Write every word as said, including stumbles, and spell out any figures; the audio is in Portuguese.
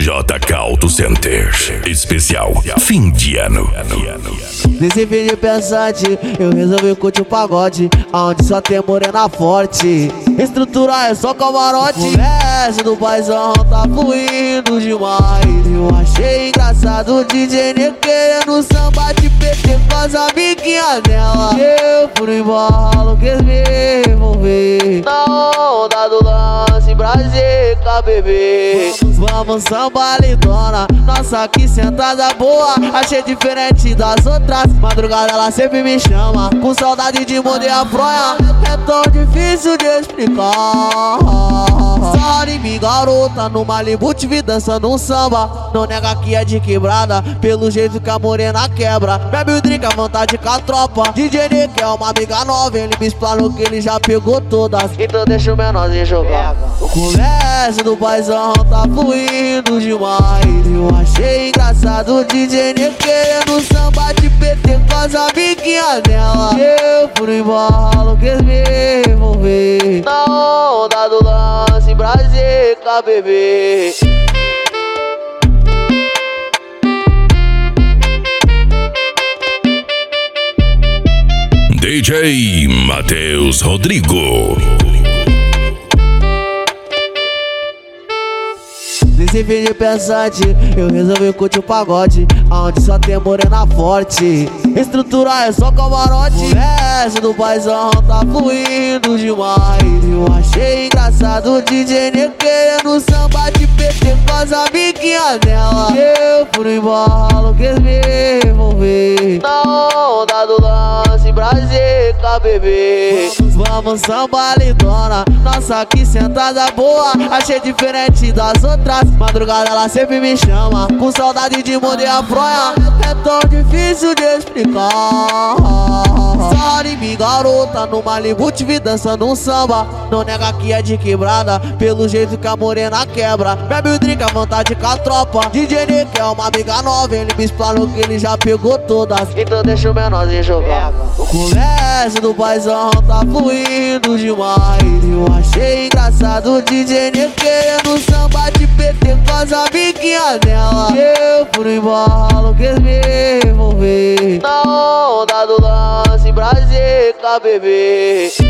J K Auto Center. Especial fim de ano. Nesse fim de pensante, eu resolvi curtir o pagode, onde só tem morena forte. Estrutura é só camarote. O resto do paizão tá fluindo demais. Eu achei engraçado o D J Nê querendo samba de P T com as amiguinhas dela. Eu fui embalo, quis me envolver na onda do lance, Brasil com a bebê. Vamos samba lindona, nossa aqui sentada boa. Achei diferente das outras, madrugada ela sempre me chama, com saudade de morder a fronha. É tão difícil de explicar. Sorry, me garota, no Malibu te vi dançando um samba. Não nega que é de quebrada, pelo jeito que a morena quebra. Bebe o drink à vontade com a tropa. D J Nê que é uma amiga nova, ele me explanou que ele já pegou todas. Então deixa o menorzinho jogar. O comércio do paizão tá fluindo demais. Eu achei engraçado o D J Nê querendo samba de P T com as amiguinhas dela. Eu fui embalo, quis me envolver na onda do lance, Brasil com a bebê. D J Matheus Rodrigo. Nesse fim de pensante, eu resolvi curtir o pagode, onde só tem morena forte. Estrutura é só camarote. O resto do paizão tá fluindo demais. Eu achei engraçado o D J Nê querendo samba de P T com as amiguinhas dela. Eu fui embalo, quis me envolver na onda do lance, Brasil com a bebê. Vamos samba lindona, nossa aqui sentada boa. Achei diferente das outras, madrugada ela sempre me chama, com saudade de morder a fronha. É tão difícil de explicar. Sorry, me garota, no Malibu te vi dançando um samba. Não nega que é de quebrada, pelo jeito que a morena quebra. Bebe o drink à vontade com a tropa. D J Nê que é uma amiga nova, ele me explanou que ele já pegou todas. Então deixa o menorzinho jogar. O comércio do paizão tá fluindo demais. Eu achei engraçado o D J Nê querendo samba de P T com as amiguinhas dela. Eu fui embalo, quis me envolver na onda do lance, Brasil com a bebê.